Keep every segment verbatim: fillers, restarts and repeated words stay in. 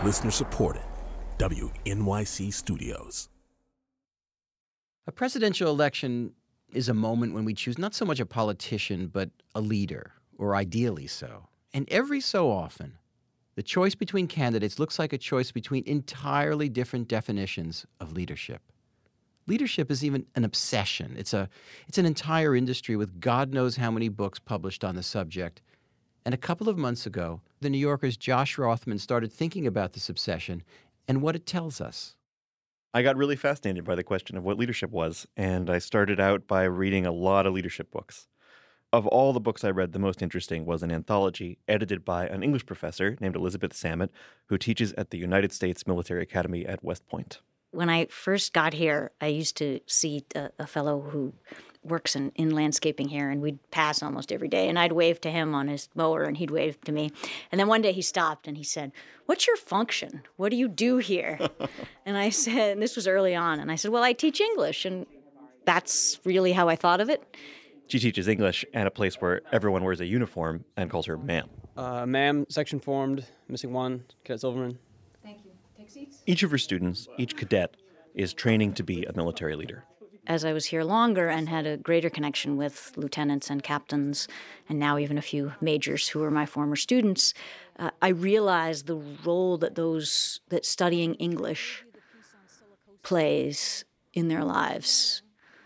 Listener supported. W N Y C Studios. A presidential election is a moment when we choose not so much a politician, but a leader, or ideally so. And every so often, the choice between candidates looks like a choice between entirely different definitions of leadership. Leadership is even an obsession. It's a, it's an entire industry with God knows how many books published on the subject. And a couple of months ago, the New Yorker's Josh Rothman started thinking about this obsession and what it tells us. I got really fascinated by the question of what leadership was, and I started out by reading a lot of leadership books. Of all the books I read, the most interesting was an anthology edited by an English professor named Elizabeth Samet, who teaches at the United States Military Academy at West Point. When I first got here, I used to see a, a fellow who works in, in landscaping here, and we'd pass almost every day, and I'd wave to him on his mower, and he'd wave to me. And then one day he stopped, and he said, "What's your function? What do you do here?" And I said, and this was early on, and I said, "Well, I teach English," and that's really how I thought of it. She teaches English at a place where everyone wears a uniform and calls her ma'am. Uh, ma'am, section formed, missing one, Cadet Silverman. Thank you. Take seats. Each of her students, each cadet, is training to be a military leader. As I was here longer and had a greater connection with lieutenants and captains, and now even a few majors who were my former students, uh, I realized the role that those that studying English plays in their lives.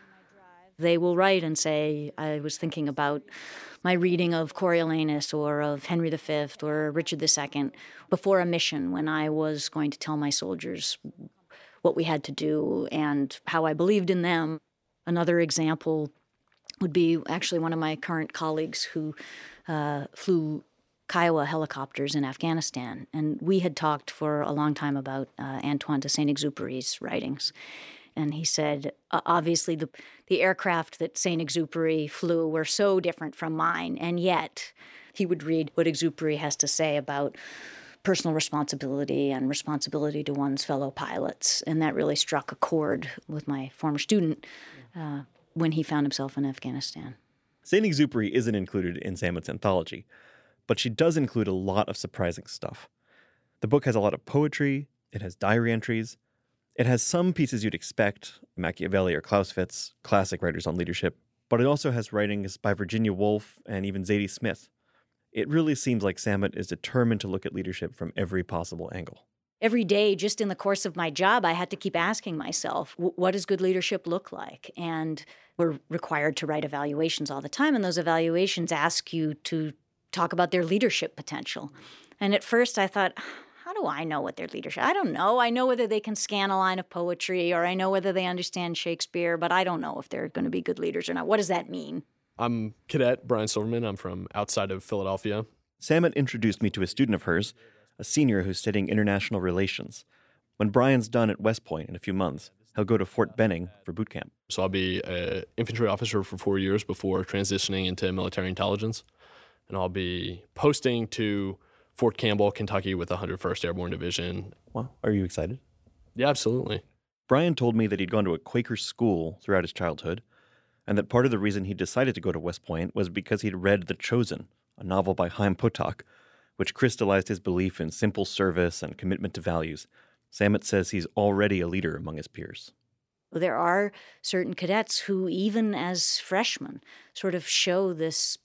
They will write and say, "I was thinking about my reading of Coriolanus or of Henry the Fifth or Richard the Second before a mission when I was going to tell my soldiers what we had to do and how I believed in them." Another example would be actually one of my current colleagues who uh, flew Kiowa helicopters in Afghanistan. And we had talked for a long time about uh, Antoine de Saint-Exupéry's writings. And he said, uh, obviously, the, the aircraft that Saint-Exupéry flew were so different from mine. And yet, he would read what Exupéry has to say about personal responsibility and responsibility to one's fellow pilots. And that really struck a chord with my former student uh, when he found himself in Afghanistan. Saint-Exupéry isn't included in Samet's anthology, but she does include a lot of surprising stuff. The book has a lot of poetry, it has diary entries, it has some pieces you'd expect, Machiavelli or Clausewitz, classic writers on leadership, but it also has writings by Virginia Woolf and even Zadie Smith. It really seems like Samet is determined to look at leadership from every possible angle. Every day, just in the course of my job, I had to keep asking myself, what does good leadership look like? And we're required to write evaluations all the time, and those evaluations ask you to talk about their leadership potential. And at first I thought, how do I know what their leadership? I don't know. I know whether they can scan a line of poetry, or I know whether they understand Shakespeare, but I don't know if they're going to be good leaders or not. What does that mean? I'm Cadet Brian Silverman. I'm from outside of Philadelphia. Samet introduced me to a student of hers, a senior who's studying international relations. When Brian's done at West Point in a few months, he'll go to Fort Benning for boot camp. So I'll be an infantry officer for four years before transitioning into military intelligence. And I'll be posting to Fort Campbell, Kentucky with the one hundred first Airborne Division. Wow. Are you excited? Yeah, absolutely. Brian told me that he'd gone to a Quaker school throughout his childhood, and that part of the reason he decided to go to West Point was because he'd read The Chosen, a novel by Chaim Potok, which crystallized his belief in simple service and commitment to values. Samet says he's already a leader among his peers. There are certain cadets who, even as freshmen, sort of show this,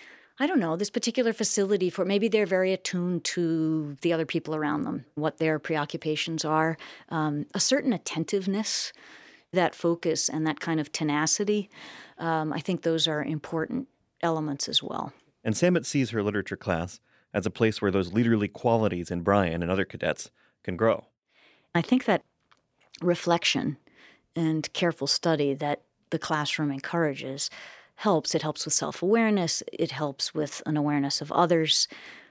I don't know, this particular facility for, maybe they're very attuned to the other people around them, what their preoccupations are, um, a certain attentiveness, that focus and that kind of tenacity. Um, I think those are important elements as well. And Samet sees her literature class as a place where those leaderly qualities in Brian and other cadets can grow. I think that reflection and careful study that the classroom encourages helps. It helps with self-awareness. It helps with an awareness of others.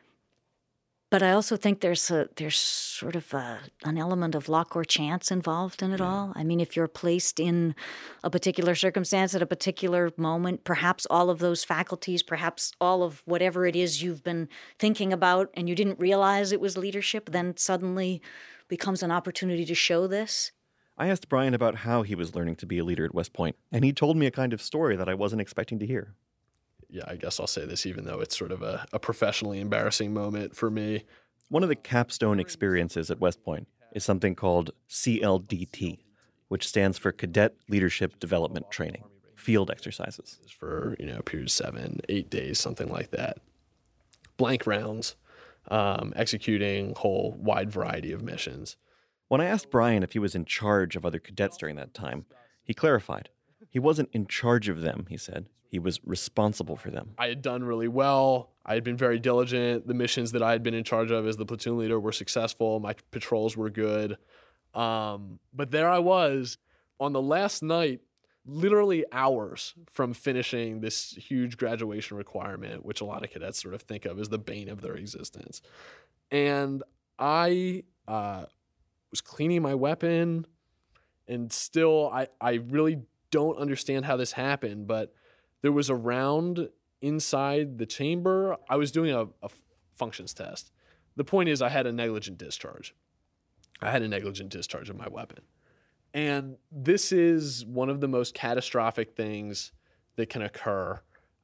But I also think there's a, there's sort of a, an element of luck or chance involved in it all. I mean, if you're placed in a particular circumstance at a particular moment, perhaps all of those faculties, perhaps all of whatever it is you've been thinking about and you didn't realize it was leadership, then suddenly becomes an opportunity to show this. I asked Brian about how he was learning to be a leader at West Point, and he told me a kind of story that I wasn't expecting to hear. Yeah, I guess I'll say this even though it's sort of a, a professionally embarrassing moment for me. One of the capstone experiences at West Point is something called C L D T, which stands for Cadet Leadership Development Training, field exercises. For, you know, a period of seven, eight days, something like that. Blank rounds, um, executing a whole wide variety of missions. When I asked Brian if he was in charge of other cadets during that time, he clarified. He wasn't in charge of them, he said. He was responsible for them. I had done really well. I had been very diligent. The missions that I had been in charge of as the platoon leader were successful. My patrols were good. Um, but there I was on the last night, literally hours from finishing this huge graduation requirement, which a lot of cadets sort of think of as the bane of their existence. And I uh, was cleaning my weapon, and still I, I really don't understand how this happened, but there was a round inside the chamber. I was doing a, a functions test. The point is I had a negligent discharge. I had a negligent discharge of my weapon. And this is one of the most catastrophic things that can occur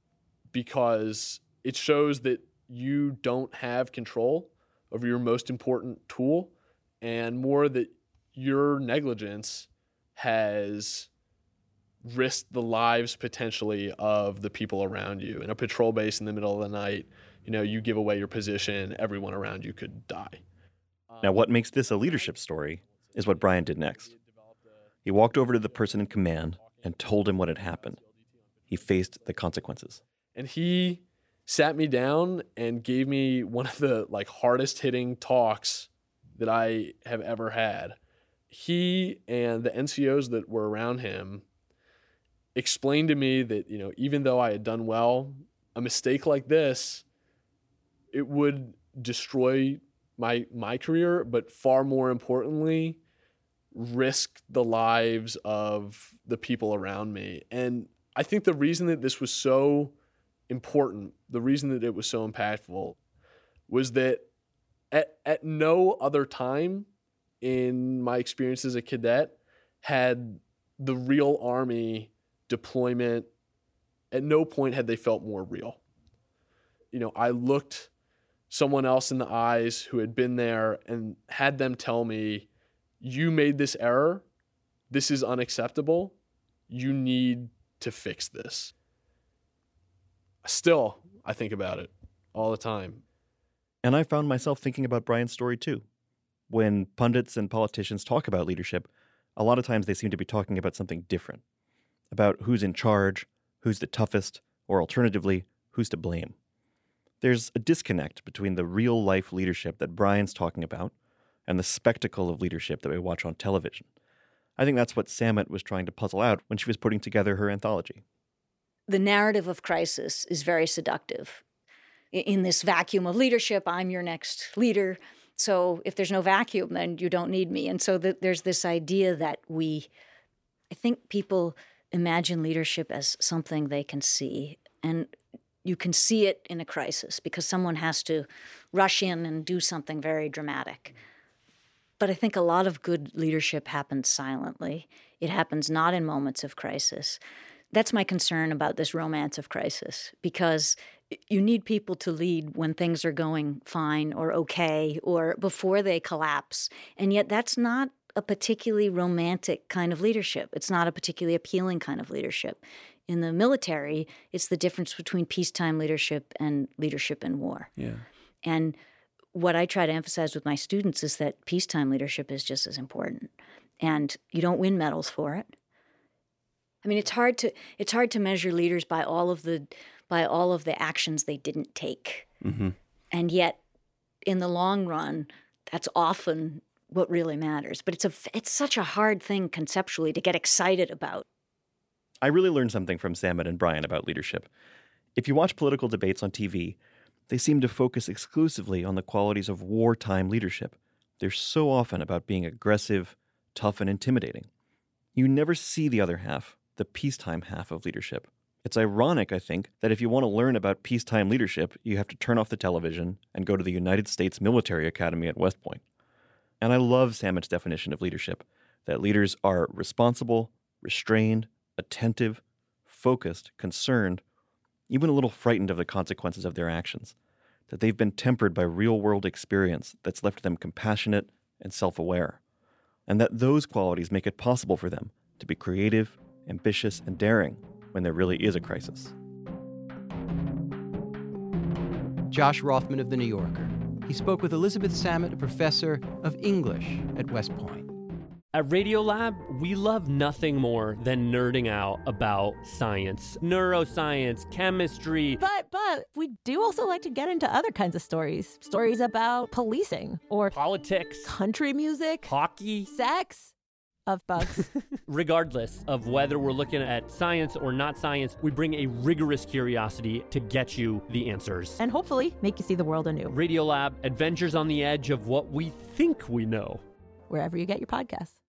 because it shows that you don't have control over your most important tool, and more that your negligence has risked the lives potentially of the people around you. In a patrol base in the middle of the night, you know, you give away your position, everyone around you could die. Now, what makes this a leadership story is what Brian did next. He walked over to the person in command and told him what had happened. He faced the consequences. And he sat me down and gave me one of the like hardest hitting talks that I have ever had. He and the N C Os that were around him explained to me that, you know, even though I had done well, a mistake like this, it would destroy my my career, but far more importantly, risk the lives of the people around me. And I think the reason that this was so important, the reason that it was so impactful, was that at, at no other time in my experience as a cadet had the real Army deployment, at no point had they felt more real. You know, I looked someone else in the eyes who had been there and had them tell me, you made this error. This is unacceptable. You need to fix this. Still, I think about it all the time. And I found myself thinking about Brian's story too. When pundits and politicians talk about leadership, a lot of times they seem to be talking about something different. About who's in charge, who's the toughest, or alternatively, who's to blame. There's a disconnect between the real-life leadership that Brian's talking about and the spectacle of leadership that we watch on television. I think that's what Samit was trying to puzzle out when she was putting together her anthology. The narrative of crisis is very seductive. In this vacuum of leadership, I'm your next leader. So if there's no vacuum, then you don't need me. And so the, there's this idea that we, I think people imagine leadership as something they can see. And you can see it in a crisis because someone has to rush in and do something very dramatic. But I think a lot of good leadership happens silently. It happens not in moments of crisis. That's my concern about this romance of crisis, because you need people to lead when things are going fine or okay or before they collapse. And yet that's not a particularly romantic kind of leadership. It's not a particularly appealing kind of leadership. In the military, it's the difference between peacetime leadership and leadership in war. Yeah. And what I try to emphasize with my students is that peacetime leadership is just as important. And you don't win medals for it. I mean, it's hard to it's hard to measure leaders by all of the by all of the actions they didn't take. Mm-hmm. And yet, in the long run, that's often what really matters. But it's a it's such a hard thing conceptually to get excited about. I really learned something from Samit and Brian about leadership. If you watch political debates on T V, they seem to focus exclusively on the qualities of wartime leadership. They're so often about being aggressive, tough, and intimidating. You never see the other half, the peacetime half of leadership. It's ironic, I think, that if you want to learn about peacetime leadership, you have to turn off the television and go to the United States Military Academy at West Point. And I love Samit's definition of leadership, that leaders are responsible, restrained, attentive, focused, concerned, even a little frightened of the consequences of their actions. that they've been tempered by real-world experience that's left them compassionate and self-aware, and that those qualities make it possible for them to be creative, ambitious, and daring when there really is a crisis. Josh Rothman of The New Yorker. He spoke with Elizabeth Samet, a professor of English at West Point. At Radiolab, we love nothing more than nerding out about science, neuroscience, chemistry. But but we do also like to get into other kinds of stories. Stories about policing or politics, country music, hockey, sex, of bugs. Regardless of whether we're looking at science or not science, we bring a rigorous curiosity to get you the answers. And hopefully make you see the world anew. Radiolab, adventures on the edge of what we think we know. Wherever you get your podcasts.